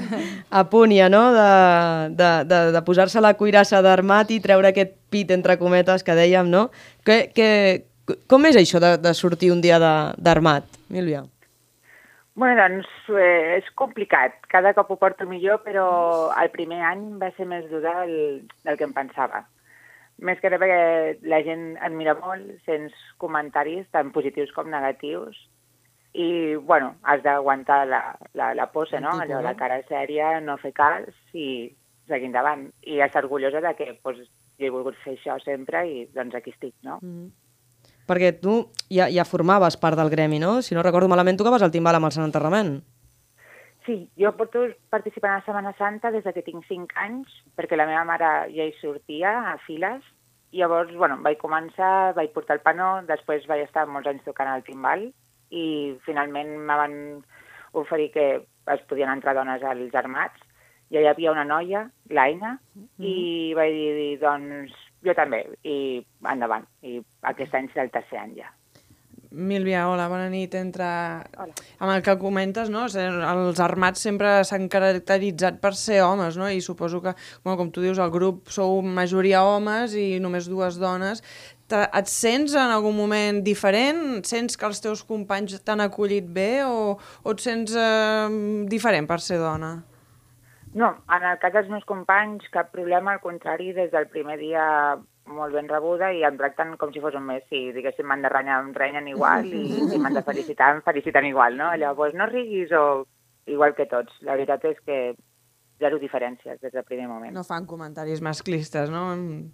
A punt ja, no?, de, de, de, de posar-se la cuirassa d'armat i treure aquest pit, entre cometes, que dèiem, no? Que, que, com és això de, de sortir un dia de- d'armat, Mílvia? Bueno, doncs eh, és complicat. Cada cop ho porto millor, però el primer any va ser més dur del, del que em pensava. Més que res perquè la gent et mira molt, sents comentaris tant positius com negatius i, bueno, has d'aguantar la, la, la pose, no? Allò, la cara sèria, no fer cas i seguir endavant. I estar orgullosa de que doncs, jo he volgut fer això sempre i doncs aquí estic, no? Mm. Perquè tu ja, ja formaves part del gremi, no? Si no recordo malament, tocaves el timbal amb el Sant Enterrament. Sí, jo porto participant a la Setmana Santa des que tinc cinc anys, perquè la meva mare ja hi sortia a files, i llavors, bueno, vaig començar, vaig portar el panó, després vaig estar molts anys tocant al timbal, i finalment me van oferir que es podien entrar dones als armats. Ja hi havia una noia, l'Aina, mm. i vaig dir, doncs, jo també, i endavant. I aquest any serà el tercer any ja. Mílvia, hola, bona nit. Entre... Hola. Amb el que comentes, no? Els armats sempre s'han caracteritzat per ser homes, no? I suposo que, bueno, com tu dius, el grup sou majoria homes i només dues dones. Et sents en algun moment diferent? Sents que els teus companys t'han acollit bé o, o et sents eh, diferent per ser dona? No, en el cas dels meus companys, cap problema, al contrari, des del primer dia molt ben rebuda i em tracten com si fos un mes. Si diguéssim m'han de renyar, em renyen igual, i si m'han de felicitar, em feliciten igual, no? Llavors, no riguis o igual que tots. La veritat és que zero diferències des del primer moment. No fan comentaris masclistes, no?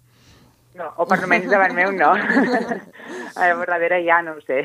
No, o per almenys davant meu no. A darrere ja no ho sé.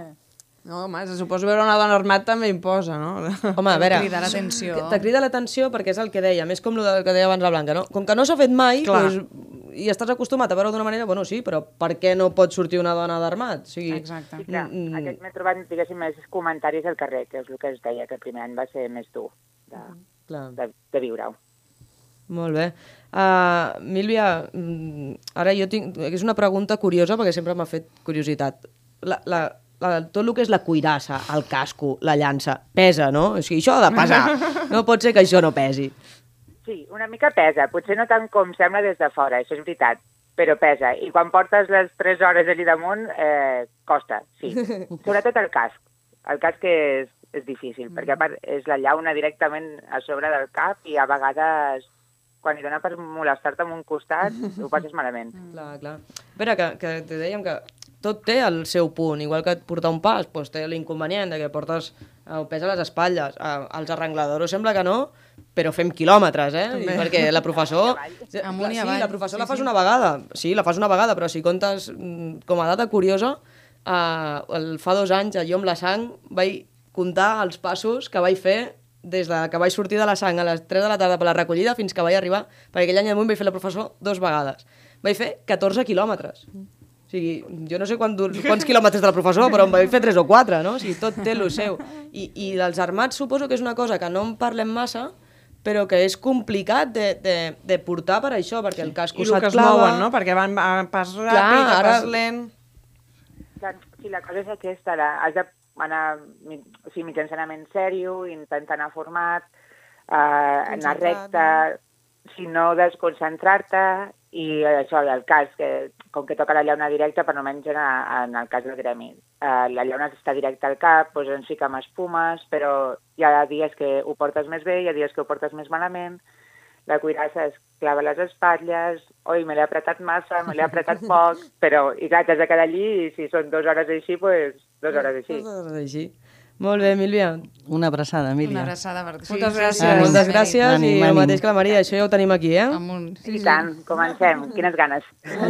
No, home, suposo veure una dona armat també imposa, no? Home, a veure... Cridar l'atenció. Te crida l'atenció perquè és el que deia, més com el que deia abans la Blanca, no? Com que no s'ha fet mai, doncs, i estàs acostumat a veure d'una manera, bueno, sí, però per què no pot sortir una dona d'armat? O sigui, exacte. Sí, clar, mm, aquest m'he trobat, diguéssim, més comentaris al carrer, que és el que es deia, que el primer any va ser més dur de, de, de viure-ho. Molt bé. Uh, Mílvia, ara jo tinc... És una pregunta curiosa perquè sempre m'ha fet curiositat. La, la, la, tot el que és la cuirassa, el casco, la llança, pesa, no? O sigui, això ha de pesar. No pot ser que això no pesi. Sí, una mica pesa. Potser no tant com sembla des de fora, això és veritat, però pesa. I quan portes les tres hores allà damunt, eh, costa, sí. Sobretot el casc. El casc és, és difícil, mm. perquè a part és la llauna directament a sobre del cap i a vegades... quan hi dona per molestar-te en un costat, ho passes malament. Clar, clar. A veure, que, que te dèiem que tot té el seu punt, igual que portar un pas, doncs té l'inconvenient de que portes el pes a les espatlles. Els arrengladors sembla que no, però fem quilòmetres, eh? I perquè la professor... Amunt i avall. Sí, la professor sí, la fas sí. una vegada. Sí, la fas una vegada, però si comptes com a data curiosa, eh, el, fa dos anys, jo amb la sang, vaig comptar els passos que vaig fer des de que vaig sortir de la sang a les tres de la tarda per la recollida fins que vaig arribar, perquè aquell any amunt vaig fer la professor dos vegades. Vaig fer catorze quilòmetres. O sigui, jo no sé quant, quants quilòmetres de la professor, però em vaig fer tres o quatre, no? O sigui, tot té el seu. I, i els armats suposo que és una cosa que no en parlem massa, però que és complicat de, de, de portar per això, perquè el casco se't clava... I el que es mouen, no? Perquè van a pas ràpid, Clar, a pas ara... lent... Sí, la cosa és aquesta, la, has de anar o sigui, mitjançament sèrio, intentar anar format, eh, anar recte, si no desconcentrar-te, i això, el cas, que com que toca la llauna directa, per almenys en, en el cas del gremi, eh, la llauna està directa al cap, doncs ens fica amb espumes, però hi ha dies que ho portes més bé, hi ha dies que ho portes més malament, la cuirassa es clava les espatlles, oi, me l'he apretat massa, me l'he apretat poc, però, i clar, t'has de quedar allí, i si són dues hores així, doncs dues hores així. Dues hores així. Molt bé, Mílvia. Una abraçada, Mílvia. Una abraçada. Per... Sí, Moltes sí, gràcies. sí, sí. Moltes gràcies, Ànim, i el ànim. mateix que la Maria, això ja ho tenim aquí, eh? Amunt. Sí, I tant, comencem. Quines ganes.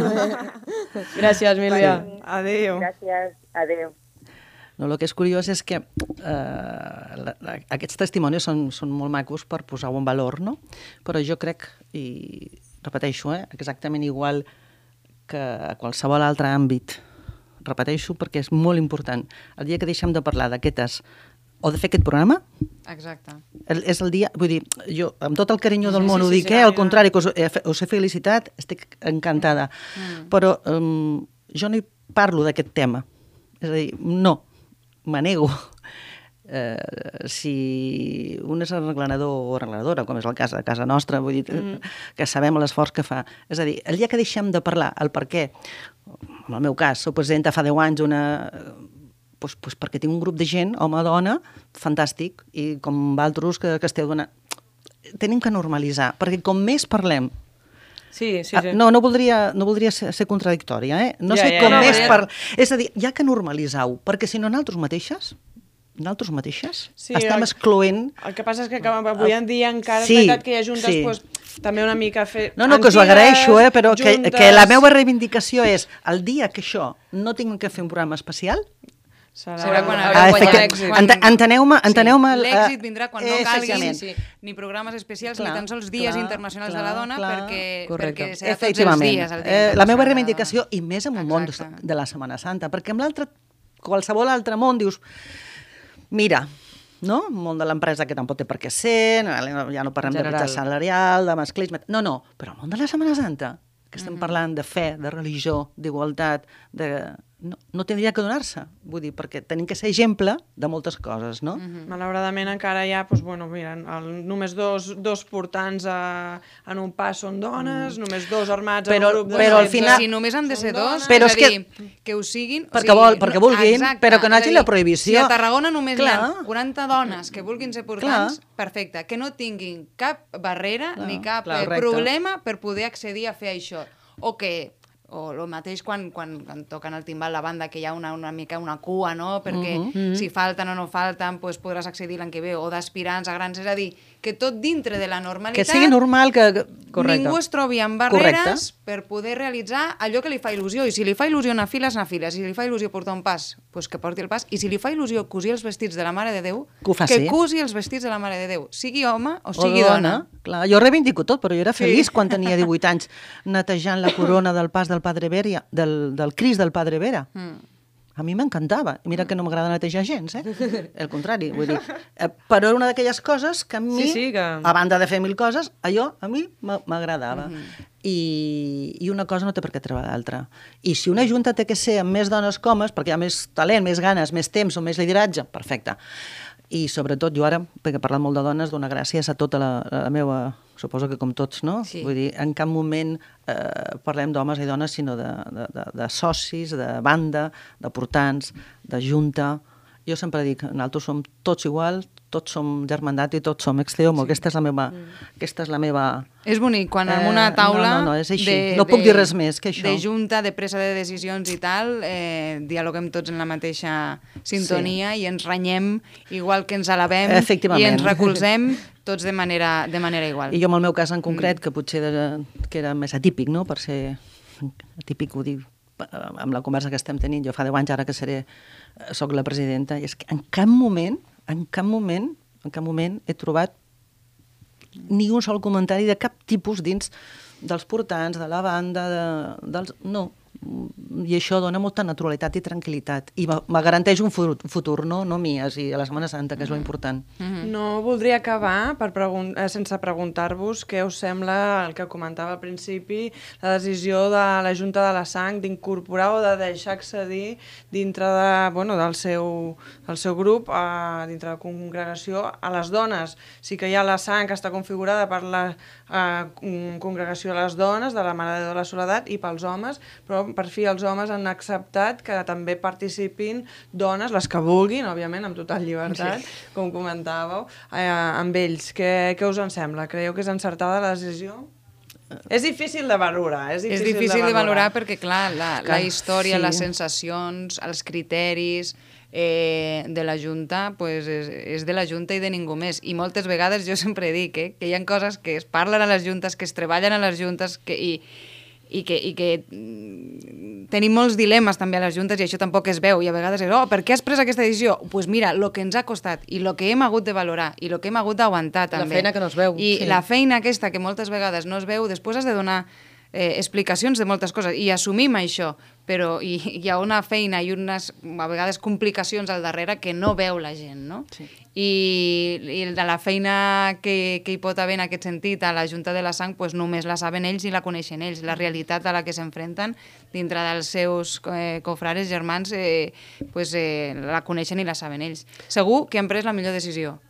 Gràcies, Mílvia. Adéu. Gràcies, adéu. No, el que és curiós és que eh, la, la, aquests testimonis són, són molt macos per posar-ho en valor, no? Però jo crec, i repeteixo, eh, exactament igual que a qualsevol altre àmbit, repeteixo perquè és molt important, el dia que deixem de parlar d'aquestes o de fer aquest programa, Exacte. el, és el dia, vull dir, jo amb tot el carinyo del Sí, món sí, ho sí, dic, sí, eh, no, al contrari, que us, he, us he felicitat, estic encantada, Mm. però um, jo no hi parlo d'aquest tema, és a dir, no, me nego. Eh, si un és arreglador o arregladora, com és el cas de casa nostra, vull dir, mm. que sabem l'esforç que fa. És a dir, el dia que deixem de parlar el per què, en el meu cas, sou presidenta fa deu anys una... Pues, pues perquè tinc un grup de gent, home, dona, fantàstic, i com altres que, que esteu donant... Tenim que normalitzar, perquè com més parlem... Sí, sí, sí. Ah, no, no voldria, no voldria ser, ser contradictòria, eh? No Ja, sé ja, com no, més ja. per... És a dir, ja que normalitzau, perquè si no nosaltres mateixes, nosaltres mateixes, Sí, estem el- excloent... El que passa és que avui en dia encara Sí, és veritat que hi ha juntes sí. pues, també una mica fer... No, no, que us ho antigues, agraeixo, eh? Però que, juntes. que la meva reivindicació és el dia que això no tinc que fer un programa especial, Serà quan Ah, haurem guanyat efecte- l'èxit. ente- Enteneu-me, enteneu-me... Sí, eh, l'èxit vindrà quan no calguin efectivament. ni programes especials Clar, ni tan sols dies clar, internacionals clar, de la dona clar. perquè, Correcte. perquè serà tots els Efectivament. dies el dia Eh, la meva internacional de reivindicació, dona. i més en un món Exacte. de la Setmana Santa, perquè en l'altre, qualsevol altre món dius, mira, no? El món de l'empresa que tampoc té per què ser, ja no parlem de General. bretxa salarial, de masclisme... No, no, però el món de la Setmana Santa, que estem parlant de fe, de religió, d'igualtat, de... No, no tindria que donar-se, vull dir, perquè tenim que ser exemple de moltes coses, no? Malauradament encara hi ha, doncs, bueno, mira, el, només dos, dos portants a, en un pas són dones, mm. només dos armats Però- en un grup de però al setze final- Si només han de ser són dos, dones. Però és és a que- dir, que ho siguin... o Perquè sigui, vol- perquè vulguin, però que no és a hagi dir, la prohibició. Si a Tarragona només hi ha Clar. quaranta dones que vulguin ser portants, perfecte, que no tinguin cap barrera Clar, ni cap clar, eh, correcte. problema per poder accedir a fer això. O que o el mateix quan, quan, quan toquen el timbal la banda, que hi ha una, una mica una cua, no? Perquè uh -huh. si falten o no falten, pues podràs accedir l'any que ve, o d'aspirants a grans, és a dir, que tot dintre de la normalitat... Que sigui normal que... Correcte. Ningú es trobi amb barreres Correcte. per poder realitzar allò que li fa il·lusió. I si li fa il·lusió anar a files, anar a files. Si li fa il·lusió portar un pas, pues que porti el pas. I si li fa il·lusió cosir els vestits de la Mare de Déu, Que ho faci. que cosi els vestits de la Mare de Déu. Sigui home o O sigui dona. Clar, jo reivindico tot, però jo era feliç sí. quan tenia divuit anys netejant la corona del pas del Padre Vera, del, del Crist del Padre Vera. Mm. A mi m'encantava. I mira que no m'agrada netejar gens, eh? El contrari, vull dir. Eh, però era una d'aquelles coses que a mi, Sí, sí, que- a banda de fer mil coses, allò a mi m'a- m'agradava. Mm -hmm. I, I una cosa no té per què treure l'altra. I si una junta té que ser amb més dones comes, perquè hi ha més talent, més ganes, més temps o més lideratge, perfecte. I sobretot jo ara, perquè he parlat molt de dones, donar gràcies a tota la, la meva, suposo que com tots, no? Sí. Vull dir, en cap moment eh, parlem d'homes i dones, sinó de, de, de, de socis, de banda, de portants, de junta. Jo sempre dic, nosaltres som tots igual, tots som germandat i tots som ex-teomo. Sí. Aquesta és la meva... Mm. Aquesta és la meva... És bonic, quan en Eh, una taula no, no, no, és així. de, No puc de, dir res més que això. de junta, de presa de decisions i tal, eh, dialoguem tots en la mateixa sintonia sí. i ens renyem igual que ens alabem i Efectivament. ens recolzem tots de manera, de manera igual. I jo, en el meu cas en concret, mm. que potser de, que era més atípic, no?, per ser atípic, ho dic, amb la conversa que estem tenint, jo fa deu anys ara que seré, soc la presidenta, i és que en cap moment, en cap moment, en cap moment he trobat ni un sol comentari de cap tipus dins dels portants, de la banda, de, dels... No, i això dona molta naturalitat i tranquil·litat i me garanteix un futur, futur no, no mies i a la Setmana Santa, que és lo important. Mm-hmm. No voldria acabar per pregun eh, sense preguntar-vos què us sembla el que comentava al principi, la decisió de la Junta de la Sang d'incorporar o de deixar accedir dintre de, bueno, del, seu, del seu grup, a, dintre de la congregació, a les dones. Sí que hi ha la sang que està configurada per la eh, congregació de les dones, de la Mare de Déu de la Soledat, i pels homes, però per fi els homes han acceptat que també participin dones, les que vulguin, òbviament, amb total llibertat, sí. com comentàveu, eh, amb ells. Què, què us en sembla? Creieu que és encertada la decisió? És difícil de valorar. És difícil, és difícil de, valorar. de valorar perquè, clar, la, clar la història, sí. les sensacions, els criteris eh, de la Junta, pues, és, és de la Junta i de ningú més. I moltes vegades jo sempre dic eh, que hi ha coses que es parlen a les Juntes, que es treballen a les Juntes, que, i, i que, i que tenim molts dilemes també a les juntes i això tampoc es veu, i a vegades és, oh, per què has pres aquesta decisió? Doncs pues mira, el que ens ha costat i el que hem hagut de valorar i el que hem hagut d'aguantar també. La feina que no es veu. I sí. la feina aquesta que moltes vegades no es veu, després has de donar eh, explicacions de moltes coses i assumim això, però hi, hi ha una feina i unes, a vegades, complicacions al darrere que no veu la gent, no? Sí. I, i de la feina que, que hi pot haver en aquest sentit a la Junta de la Sang, pues, només la saben ells i la coneixen ells. La realitat a la que s'enfrenten dintre dels seus eh, cofrares germans eh, pues, eh, la coneixen i la saben ells. Segur que han pres la millor decisió.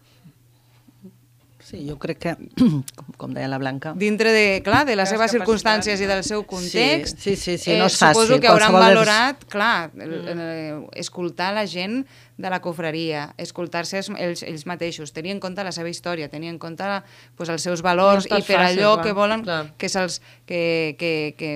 Sí, jo crec que, com deia la Blanca... Dintre de, clar, de les Les seves capacitats, circumstàncies i del seu context, Sí, sí, sí, eh, no és fàcil. suposo que hauran Qualsevol valorat, clar, mm. escoltar la gent de la cofreria, escoltar-se ells, ells mateixos, tenir en compte la seva història, tenir en compte pues, els seus valors no i per fàcil, allò clar, que volen clar. que se'ls que, que, que,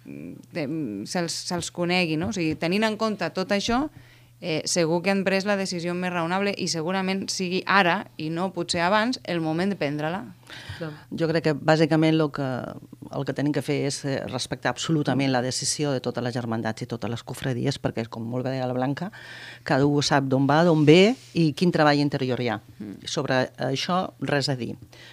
se se'ls conegui, no? O sigui, tenint en compte tot això, Eh, segur que han pres la decisió més raonable i segurament sigui ara, i no potser abans, el moment de prendre-la. Jo crec que bàsicament el que, el que tenim que fer és respectar absolutament la decisió de totes les germandats i totes les cofradies, perquè, com molt bé deia la Blanca, cada un sap d'on va, d'on ve i quin treball interior hi ha. Sobre això, res a dir.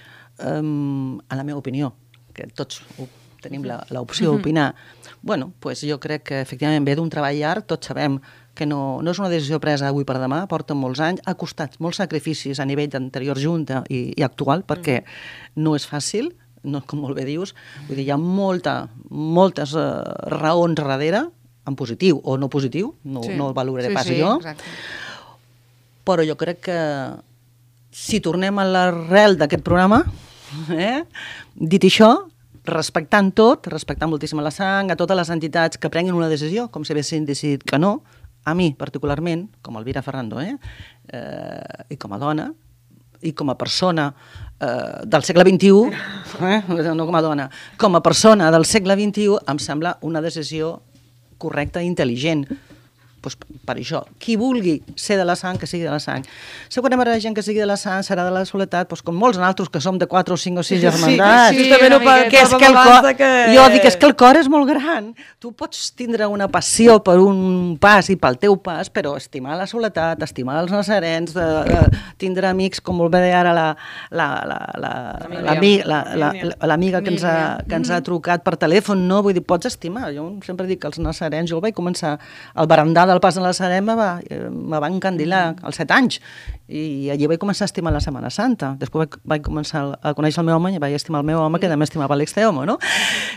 Um, en la meva opinió, que tots tenim l'opció d'opinar, bueno, pues jo crec que efectivament ve d'un treball llarg, tots sabem que no, no és una decisió presa avui per demà, porta molts anys, ha costat molts sacrificis a nivell d'anterior junta i, i actual, perquè no és fàcil, no, com molt bé dius, vull dir, hi ha molta, moltes uh, raons darrere, en positiu o no positiu, no, sí. no el valoraré sí, pas sí, jo, exacte. Però jo crec que si tornem a l'arrel d'aquest programa, eh, dit això, respectant tot, respectant moltíssim la sang, a totes les entitats que prenguin una decisió, com si haguessin decidit que no, a mi particularment, com Elvira Ferrando, eh, eh, i com a dona, i com a persona eh, del segle vint-i-u, eh, no com a dona, com a persona del segle vint-i-u, em sembla una decisió correcta i intel·ligent. Pues per això, qui vulgui ser de la sang, que sigui de la sang. Segurament la gent que sigui de la sang serà de la soledat, pues, com molts altres que som de quatre o cinc o sis germandats. Sí, sí, justament que és que el cor, que... Jo dic, és que el cor és molt gran. Tu pots tindre una passió per un pas i pel teu pas, però estimar la soledat, estimar els nazarens, de, de, tindre amics, com molt bé deia ara la, la, la, la, l'amiga la, la, la, la, que, ens ha, que ens ha trucat per telèfon, no? Vull dir, pots estimar. Jo sempre dic que els nazarens, jo el vaig començar al barandar el pas de la Sarema va, me va encandilar als set anys i allí vaig començar a estimar la Setmana Santa. Després vaig, vaig començar a conèixer el meu home i vaig estimar el meu home, que també estimava l'ex-homo, no?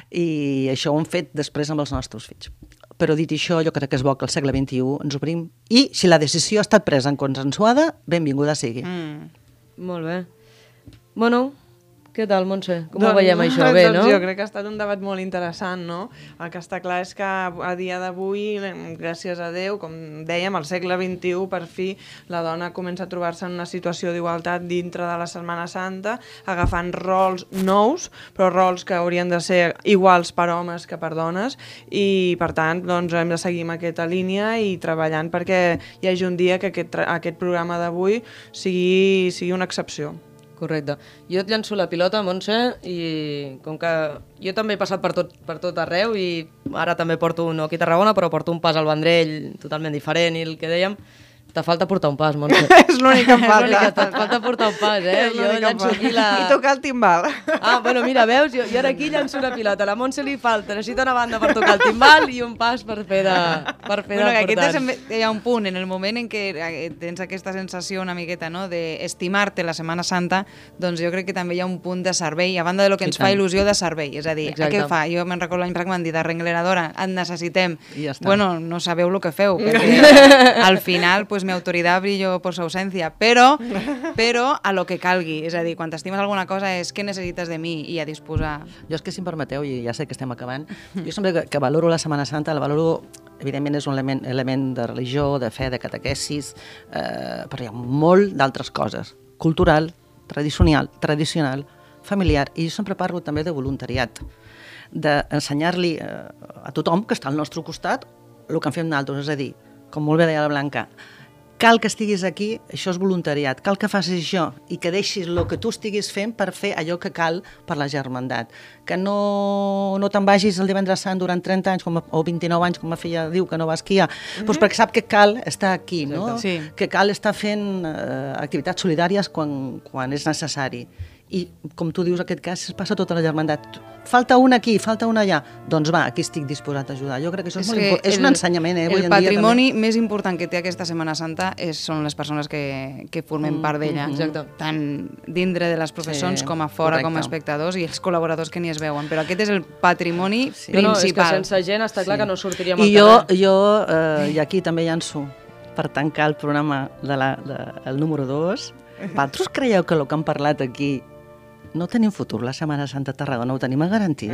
I això ho hem fet després amb els nostres fills. Però dit això, jo crec que és bo que al segle vint-i-u ens obrim i si la decisió ha estat presa en consensuada, benvinguda sigui. Mm. Molt bé. Bueno, què tal, Montse? Com doncs, ho veiem això? Bé, doncs no? Jo crec que ha estat un debat molt interessant, no? El que està clar és que a dia d'avui, gràcies a Déu, com dèiem, al segle vint-i-u, per fi, la dona comença a trobar-se en una situació d'igualtat dintre de la Setmana Santa, agafant rols nous, però rols que haurien de ser iguals per homes que per dones, i per tant, doncs, hem de seguir amb aquesta línia i treballant perquè hi hagi un dia que aquest, aquest programa d'avui sigui, sigui una excepció. Correcte. Jo et llanço la pilota, Montse, i com que jo també he passat per tot, per tot arreu i ara també porto, no aquí a Tarragona, però porto un pas al Vendrell totalment diferent i el que dèiem, te falta portar un pas, Montse. És l'únic que em falta. Te falta portar un pas, eh? Jo llanço aquí la... I tocar el timbal. Ah, bueno, mira, veus? Jo, jo ara aquí llanço una pilota. A la Montse li falta, necessita una banda per tocar el timbal i un pas per fer de, per fer bueno, de portant. Hi ha un punt, en el moment en què tens aquesta sensació una miqueta, no?, d'estimar-te la Setmana Santa, doncs jo crec que també hi ha un punt de servei, a banda de lo que ens fa il·lusió de servei. És a dir, a què fa? Jo me'n recordo l'any passat que m'han dit, arregleradora, et necessitem. Ja bueno, no sabeu el que feu, perquè al final, pues, mi autoridad brilló por su ausencia, però, però a lo que calgui. És a dir, quan t'estimes alguna cosa és què necessites de mi i a disposar. Jo és que, si em permeteu, i ja sé que estem acabant, jo sempre que, que valoro la Setmana Santa, la valoro, evidentment és un element, element de religió, de fe, de catequesis, eh, però hi ha molt d'altres coses. Cultural, tradicional, tradicional, familiar, i jo sempre parlo també de voluntariat, d'ensenyar-li eh, a tothom que està al nostre costat el que en fem nosaltres, és a dir, com molt bé deia la Blanca, cal que estiguis aquí, això és voluntariat, cal que facis això i que deixis el que tu estiguis fent per fer allò que cal per la germandat. Que no, no te'n vagis el divendres sant durant trenta anys com a, o vint-i-nou anys, com a filla diu que no va esquiar, mm-hmm. doncs perquè sap que cal estar aquí, no? Sí. Que cal estar fent eh, activitats solidàries quan, quan és necessari. I, com tu dius, en aquest cas es passa tota la germandat. Falta una aquí, falta una allà. Doncs va, aquí estic disposat a ajudar. Jo crec que això és, és molt important. És un ensenyament, eh, avui en dia. El patrimoni més important que té aquesta Setmana Santa és, són les persones que, que formen mm, part d'ella. Exacte. Tant dintre de les professions sí, com a fora, correcte. Com a espectadors i els col·laboradors que n'hi es veuen. Però aquest és el patrimoni sí. principal. No, no, és que sense gent està clar sí. que no sortiríem al carrer. I jo, jo eh, i aquí també llanço per tancar el programa de la, de, el número dos. Vosaltres creieu que el que han parlat aquí no tenim futur, la Setmana Santa a Tarragona, ho tenim a garantir.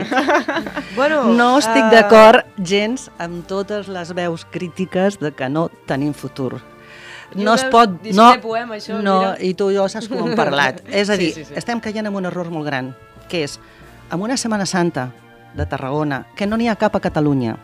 bueno, no estic uh... d'acord gens amb totes les veus crítiques de que no tenim futur. No es pot... No, poema, això, no i tu i jo saps com hem parlat. És a dir, sí, sí, sí. estem caient en un error molt gran, que és, amb una Setmana Santa de Tarragona, que no n'hi ha cap a Catalunya,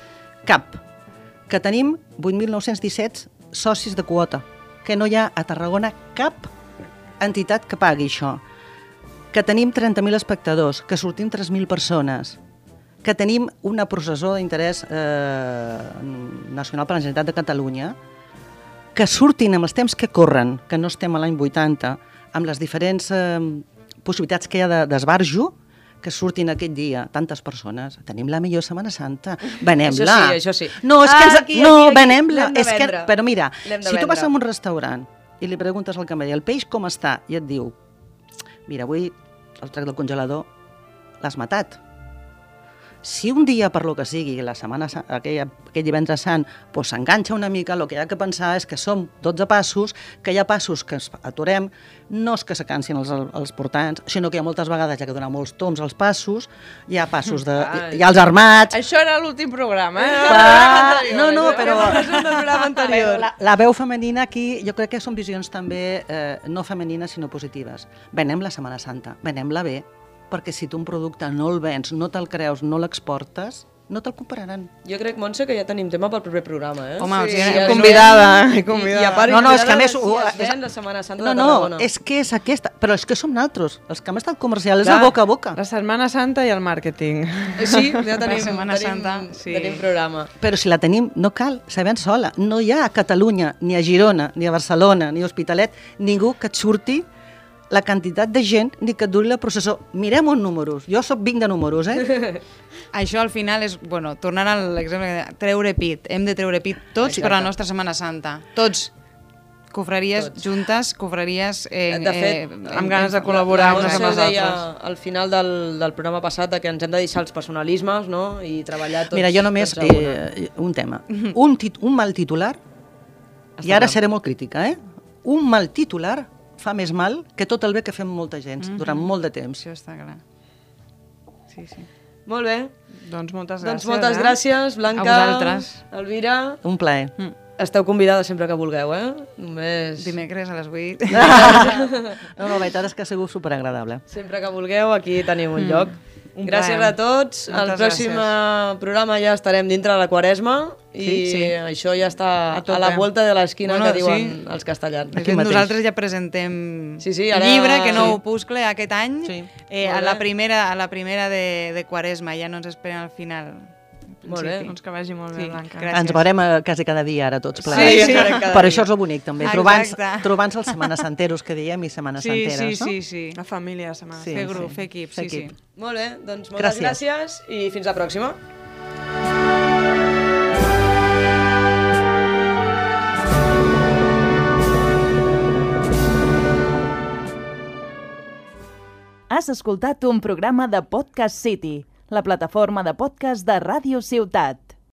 cap, que tenim vuit mil nou-cents disset socis de quota, que no hi ha a Tarragona cap entitat que pagui això. que tenim trenta mil espectadors, que sortim tres mil persones, que tenim una processó d'interès eh, nacional per la Generalitat de Catalunya, que surtin amb els temps que corren, que no estem a l'any vuitanta, amb les diferents eh, possibilitats que hi ha d'esbarjo, que surtin aquest dia tantes persones. Tenim la millor Setmana Santa. Venem-la. Això sí, això sí. No, és que ens... Aquí, no, aquí, aquí. venem-la. L'hem de És que... vendre. Però mira, L'hem de si tu vendre. vas a un restaurant i li preguntes al cambrer, el peix com està? I et diu, mira, avui el trec del congelador l'has matat. Si un dia, per lo que sigui, la setmana, aquell, aquell divendres sant, pues, s'enganxa una mica, el que hi ha que pensar és que som dotze passos, que hi ha passos que aturem, no és que se cansin els, els portants, sinó que hi ha moltes vegades hi ha que donar molts toms als passos, hi ha passos de... hi ha els armats... Això era l'últim programa, eh? Pa... No, no, però... anterior. La, la veu femenina aquí, jo crec que són visions també eh, no femenines, sinó positives. Venem la Setmana Santa, venem-la bé, perquè si tu un producte no el vens, no te'l creus, no l'exportes, no te'l compraran. Jo crec, Montse, que ja tenim tema pel proper programa, eh? Home, o sigui, ja convidada, I, convidada. I a part, No, no, és que a més... Ja es és- ven la Setmana Santa No, de no, Tarragona. és que és aquesta... Però és que som naltros, els que hem estat comercial, és Clar, el boca a boca. La Setmana Santa i el màrqueting. Sí, ja tenim, Setmana tenim, Santa, sí. sí. tenim programa. Però si la tenim, no cal, se ven sola. No hi ha a Catalunya, ni a Girona, ni a Barcelona, ni a Hospitalet, ningú que et surti la quantitat de gent ni que et duri la processó. Mirem uns números. Jo soc vinc de números, eh? Això al final és, bueno, tornant a l'exemple, que deia, treure pit. Hem de treure pit tots Exacte. per a la nostra Setmana Santa. Tots. Confraries Tots. juntes, confraries eh, De fet, eh, amb ganes de col·laborar la, la unes amb Montse les deia altres. al final del, del programa passat que ens hem de deixar els personalismes, no?, i treballar tots. Mira, jo només... tots a una. Eh, un tema. Un, tit un mal titular, i ara seré molt crítica, eh? Un mal titular fa més mal que tot el bé que fem molta gent Mhm. durant molt de temps. Això està clar. Sí, sí. Molt bé. Doncs moltes gràcies. Doncs moltes eh? gràcies, Blanca, A vosaltres. Elvira. Un plaer. Esteu convidades sempre que vulgueu, eh? Només... Dimecres a les vuit. No, no, la veritat és que ha sigut superagradable. Sempre que vulgueu, aquí teniu un lloc. Un Gràcies plaer. a tots. Al Moltes pròxim gràcies. eh, programa ja estarem dintre de la Quaresma i Sí, sí. això ja està A a, tope. la volta de l'esquina Bueno, que diuen sí. els castellans. De Aquí fet, mateix. nosaltres ja presentem Sí, sí, ara- llibre, que no sí. opuscle, aquest any, Sí. eh, Molt a la bé. primera, a la primera de, de Quaresma, ja no ens esperen al final. al Molt bé. principi. Doncs que vagi molt bé, Sí, Blanca. gràcies. Ens veurem eh, quasi cada dia ara tots Sí, plegats. sí, cada Però dia. això és el bonic també, Exacte. trobant-se trobant els setmanes santeros que diem i setmanes Sí, santeres, sí, no? sí, sí. La família, la setmana. Sí, Fer grup, sí. fer equip, Fer sí, equip. sí. Molt bé, doncs moltes gràcies, Gràcies. i fins la pròxima. Has escoltat un programa de Podcast City, la plataforma de podcast de Ràdio Ciutat.